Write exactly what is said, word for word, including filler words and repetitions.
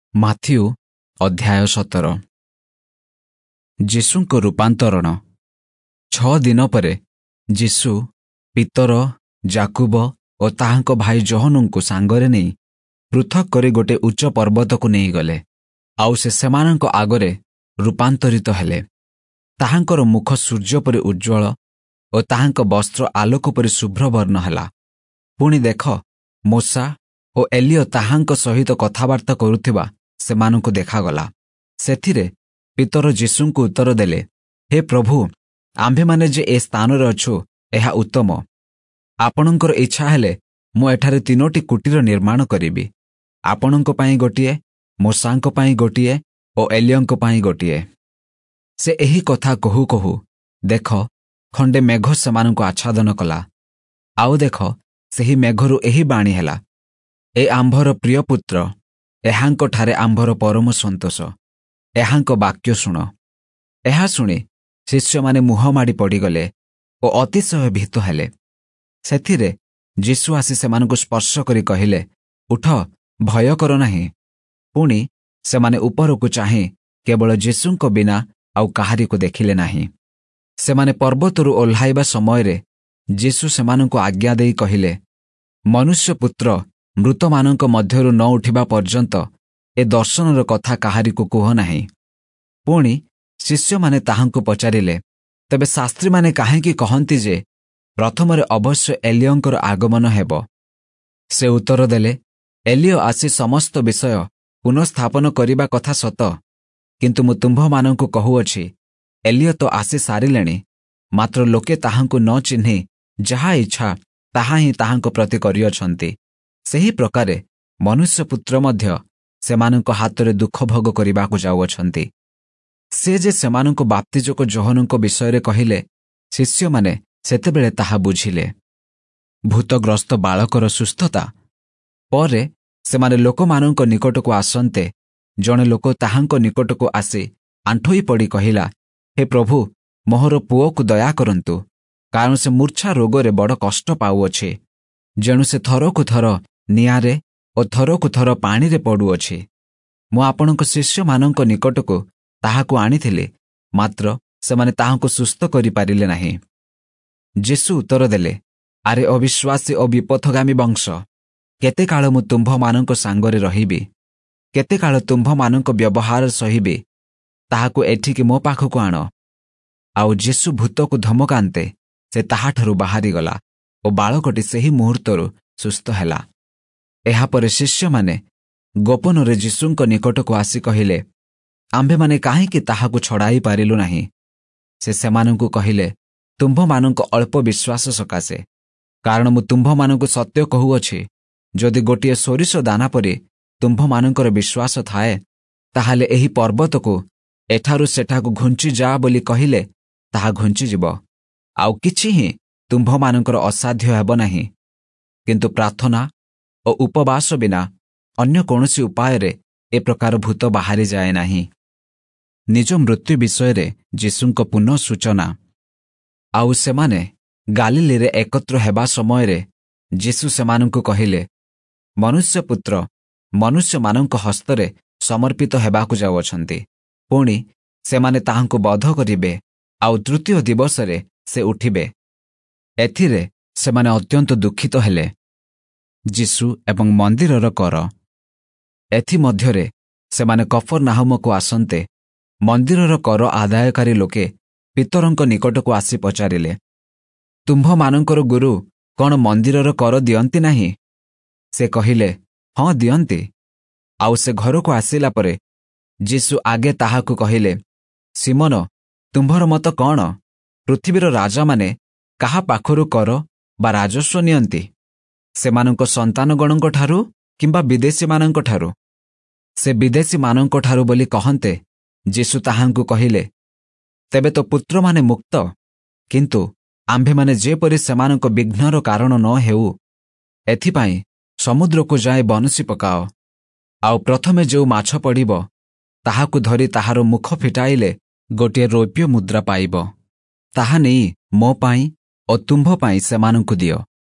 Matthew ଅଧ୍ୟାୟ ସତର। ଯୀଶୁଙ୍କ ରୂପାନ୍ତରଣ। ଛଅ ଦିନ ପରେ ଯୀଶୁ ପିତର, ଯାକୁବ ଓ ତାହାଙ୍କ ଭାଇ ଜୋହନଙ୍କୁ ସାଙ୍ଗରେ ନେଇ ପୃଥକ୍ କରି ଗୋटे ଉଚ୍ଚ ପର୍ବତକୁ ନେଇଗଲେ। ଆଉ ସେ ସେମାନଙ୍କ ଆଗରେ ରୂପାନ୍ତରିତ ହେଲେ। ତାହାଙ୍କର ମୁଖ ସୂର୍ଯ୍ୟ ପରି ଉଜ୍ଜ୍ୱଳ ଓ ତାହାଙ୍କ ବସ୍ତ୍ର ଆଲୋକ ପରି ଶୁଭ୍ରବର୍ଣ୍ଣ ହେଲା। ପୁଣି ଦେଖ, ମୋଶା ଓ ଏଲିୟ ତାହାଙ୍କ ସହିତ କଥାବାର୍ତ୍ତା କରୁଥିବା ସେମାନଙ୍କୁ ଦେଖାଗଲା। ସେଥିରେ ପିତର ଯୀଶୁଙ୍କୁ ଉତ୍ତର ଦେଲେ, ହେ ପ୍ରଭୁ, ଆମ୍ଭେମାନେ ଯେ ଏ ସ୍ଥାନରେ ଅଛୁ, ଏହା ଉତ୍ତମ। ଆପଣଙ୍କର ଇଚ୍ଛା ହେଲେ ମୁଁ ଏଠାରେ ତିନୋଟି କୁଟୀର ନିର୍ମାଣ କରିବି, ଆପଣଙ୍କ ପାଇଁ ଗୋଟିଏ, ମୋଶାଙ୍କ ପାଇଁ ଗୋଟିଏ ଓ ଏଲିୟଙ୍କ ପାଇଁ ଗୋଟିଏ। ସେ ଏହି କଥା କହୁ କହୁ ଦେଖ, ଖଣ୍ଡେ ମେଘ ସେମାନଙ୍କୁ ଆଚ୍ଛାଦନ କଲା। ଆଉ ଦେଖ, ସେହି ମେଘରୁ ଏହି ବାଣୀ ହେଲା, ଏ ଆମ୍ଭର ପ୍ରିୟ ପୁତ୍ର, ଏହାଙ୍କଠାରେ ଆମ୍ଭର ପରମ ସନ୍ତୋଷ, ଏହାଙ୍କ ବାକ୍ୟ ଶୁଣ। ଏହା ଶୁଣି ଶିଷ୍ୟମାନେ ମୁହଁ ମାଡ଼ି ପଡ଼ିଗଲେ ଓ ଅତିଶୟ ଭୀତ ହେଲେ। ସେଥିରେ ଯୀଶୁ ଆସି ସେମାନଙ୍କୁ ସ୍ପର୍ଶ କରି କହିଲେ, ଉଠ, ଭୟ କର ନାହିଁ। ପୁଣି ସେମାନେ ଉପରକୁ ଚାହିଁ କେବଳ ଯୀଶୁଙ୍କ ବିନା ଆଉ କାହାରିକୁ ଦେଖିଲେ ନାହିଁ। ସେମାନେ ପର୍ବତରୁ ଓହ୍ଲାଇବା ସମୟରେ ଯୀଶୁ ସେମାନଙ୍କୁ ଆଜ୍ଞା ଦେଇ କହିଲେ, ମନୁଷ୍ୟପୁତ୍ର ମୃତମାନଙ୍କ ମଧ୍ୟରୁ ନ ଉଠିବା ପର୍ଯ୍ୟନ୍ତ ଏ ଦର୍ଶନର କଥା କାହାରିକୁ କୁହ ନାହିଁ। ପୁଣି ଶିଷ୍ୟମାନେ ତାହାଙ୍କୁ ପଚାରିଲେ, ତେବେ ଶାସ୍ତ୍ରୀମାନେ କାହିଁକି କହନ୍ତି ଯେ ପ୍ରଥମରେ ଅବଶ୍ୟ ଏଲିୟଙ୍କର ଆଗମନ ହେବ? ସେ ଉତ୍ତର ଦେଲେ, ଏଲିୟ ଆସି ସମସ୍ତ ବିଷୟ ପୁନଃସ୍ଥାପନ କରିବା କଥା ସତ, କିନ୍ତୁ ମୁଁ ତୁମ୍ଭମାନଙ୍କୁ କହୁଅଛି, ଏଲିୟ ତ ଆସି ସାରିଲେଣି, ମାତ୍ର ଲୋକେ ତାହାଙ୍କୁ ନ ଚିହ୍ନି ଯାହା ଇଚ୍ଛା ତାହା ହିଁ ତାହାଙ୍କ ପ୍ରତି କରିଅଛନ୍ତି। ସେହି ପ୍ରକାରେ ମନୁଷ୍ୟପୁତ୍ର ମଧ୍ୟ ସେମାନଙ୍କ ହାତରେ ଦୁଃଖ ଭୋଗ କରିବାକୁ ଯାଉଅଛନ୍ତି। ସେ ଯେ ସେମାନଙ୍କୁ ବାପ୍ତିଜକ ଜୋହନଙ୍କ ବିଷୟରେ କହିଲେ, ଶିଷ୍ୟମାନେ ସେତେବେଳେ ତାହା ବୁଝିଲେ। ଭୂତଗ୍ରସ୍ତ ବାଳକର ସୁସ୍ଥତା। ପରେ ସେମାନେ ଲୋକମାନଙ୍କ ନିକଟକୁ ଆସନ୍ତେ ଜଣେ ଲୋକ ତାହାଙ୍କ ନିକଟକୁ ଆସି ଆଣ୍ଠୋଇ ପଡ଼ି କହିଲା, ହେ ପ୍ରଭୁ, ମୋହର ପୁଅକୁ ଦୟା କରନ୍ତୁ, କାରଣ ସେ ମୂର୍ଚ୍ଛା ରୋଗରେ ବଡ଼ କଷ୍ଟ ପାଉଅଛି। ଯେଣୁ ସେ ଥରକୁ ଥର ନିଆଁରେ ଓ ଥରକୁ ଥର ପାଣିରେ ପଡ଼ୁଅଛି। ମୁଁ ଆପଣଙ୍କ ଶିଷ୍ୟମାନଙ୍କ ନିକଟକୁ ତାହାକୁ ଆଣିଥିଲି, ମାତ୍ର ସେମାନେ ତାହାଙ୍କୁ ସୁସ୍ଥ କରିପାରିଲେ ନାହିଁ। ଯୀଶୁ ଉତ୍ତର ଦେଲେ, ଆରେ ଅବିଶ୍ୱାସୀ ଓ ବିପଥଗାମୀ ବଂଶ, କେତେକାଳ ମୁଁ ତୁମ୍ଭମାନଙ୍କ ସାଙ୍ଗରେ ରହିବି? କେତେକାଳ ତୁମ୍ଭମାନଙ୍କ ବ୍ୟବହାର ସହିବି? ତାହାକୁ ଏଠିକି ମୋ ପାଖକୁ ଆଣ। ଆଉ ଯୀଶୁ ଭୂତକୁ ଧମକାନ୍ତେ ସେ ତାହାଠାରୁ ବାହାରିଗଲା ଓ ବାଳକଟି ସେହି ମୁହୂର୍ତ୍ତରୁ ସୁସ୍ଥ ହେଲା। ଏହାପରେ ଶିଷ୍ୟମାନେ ଗୋପନରେ ଯୀଶୁଙ୍କ ନିକଟକୁ ଆସି କହିଲେ, ଆମ୍ଭେମାନେ କାହିଁକି ତାହାକୁ ଛଡ଼ାଇ ପାରିଲୁ ନାହିଁ? ସେ ସେମାନଙ୍କୁ କହିଲେ, ତୁମ୍ଭମାନଙ୍କ ଅଳ୍ପ ବିଶ୍ୱାସ ସକାଶେ। କାରଣ ମୁଁ ତୁମ୍ଭମାନଙ୍କୁ ସତ୍ୟ କହୁଅଛି, ଯଦି ଗୋଟିଏ ସୋରିଷ ଦାନା ପରି ତୁମ୍ଭମାନଙ୍କର ବିଶ୍ୱାସ ଥାଏ, ତାହେଲେ ଏହି ପର୍ବତକୁ ଏଠାରୁ ସେଠାକୁ ଘୁଞ୍ଚି ଯା ବୋଲି କହିଲେ ତାହା ଘୁଞ୍ଚିଯିବ, ଆଉ କିଛି ହିଁ ତୁମ୍ଭମାନଙ୍କର ଅସାଧ୍ୟ ହେବ ନାହିଁ। କିନ୍ତୁ ପ୍ରାର୍ଥନା ଓ ଉପବାସ ବିନା ଅନ୍ୟ କୌଣସି ଉପାୟରେ ଏ ପ୍ରକାର ଭୂତ ବାହାରିଯାଏ ନାହିଁ। ନିଜ ମୃତ୍ୟୁ ବିଷୟରେ ଯୀଶୁଙ୍କ ପୁନଃ ସୂଚନା। ଆଉ ସେମାନେ ଗାଲିଲୀରେ ଏକତ୍ର ହେବା ସମୟରେ ଯୀଶୁ ସେମାନଙ୍କୁ କହିଲେ, ମନୁଷ୍ୟପୁତ୍ର ମନୁଷ୍ୟମାନଙ୍କ ହସ୍ତରେ ସମର୍ପିତ ହେବାକୁ ଯାଉଅଛନ୍ତି। ପୁଣି ସେମାନେ ତାହାଙ୍କୁ ବଧ କରିବେ, ଆଉ ତୃତୀୟ ଦିବସରେ ସେ ଉଠିବେ। ଏଥିରେ ସେମାନେ ଅତ୍ୟନ୍ତ ଦୁଃଖିତ ହେଲେ। ଯୀଶୁ ଏବଂ ମନ୍ଦିରର କର। ଏଥିମଧ୍ୟରେ ସେମାନେ କଫରନାହୁମକୁ ଆସନ୍ତେ ମନ୍ଦିରର କର ଆଦାୟକାରୀ ଲୋକେ ପିତରଙ୍କ ନିକଟକୁ ଆସି ପଚାରିଲେ, ତୁମ୍ଭମାନଙ୍କର ଗୁରୁ କ'ଣ ମନ୍ଦିରର କର ଦିଅନ୍ତି ନାହିଁ? ସେ କହିଲେ, ହଁ ଦିଅନ୍ତି। ଆଉ ସେ ଘରକୁ ଆସିଲା ପରେ ଯୀଶୁ ଆଗେ ତାହାକୁ କହିଲେ, ସିମୋନ, ତୁମ୍ଭର ମତ କ'ଣ? ପୃଥିବୀର ରାଜାମାନେ କାହା ପାଖରୁ କର ବା ରାଜସ୍ୱ ନିଅନ୍ତି? ସେମାନଙ୍କ ସନ୍ତାନଗଣଙ୍କଠାରୁ କିମ୍ବା ବିଦେଶୀମାନଙ୍କଠାରୁ? ସେ ବିଦେଶୀମାନଙ୍କଠାରୁ ବୋଲି କହନ୍ତେ ଯୀଶୁ ତାହାଙ୍କୁ କହିଲେ, ତେବେ ତ ପୁତ୍ରମାନେ ମୁକ୍ତ। କିନ୍ତୁ ଆମ୍ଭେମାନେ ଯେପରି ସେମାନଙ୍କ ବିଘ୍ନର କାରଣ ନ ହେଉ, ଏଥିପାଇଁ ସମୁଦ୍ରକୁ ଯାଇ ବଂଶୀ ପକାଅ। ଆଉ ପ୍ରଥମେ ଯେଉଁ ମାଛ ପଡ଼ିବ, ତାହାକୁ ଧରି ତାହାର ମୁଖ ଫିଟାଇଲେ ଗୋଟିଏ ରୌପ୍ୟ ମୁଦ୍ରା ପାଇବ। ତାହା ନେଇ ମୋ ପାଇଁ ଓ ତୁମ୍ଭ ପାଇଁ ସେମାନଙ୍କୁ ଦିଅ।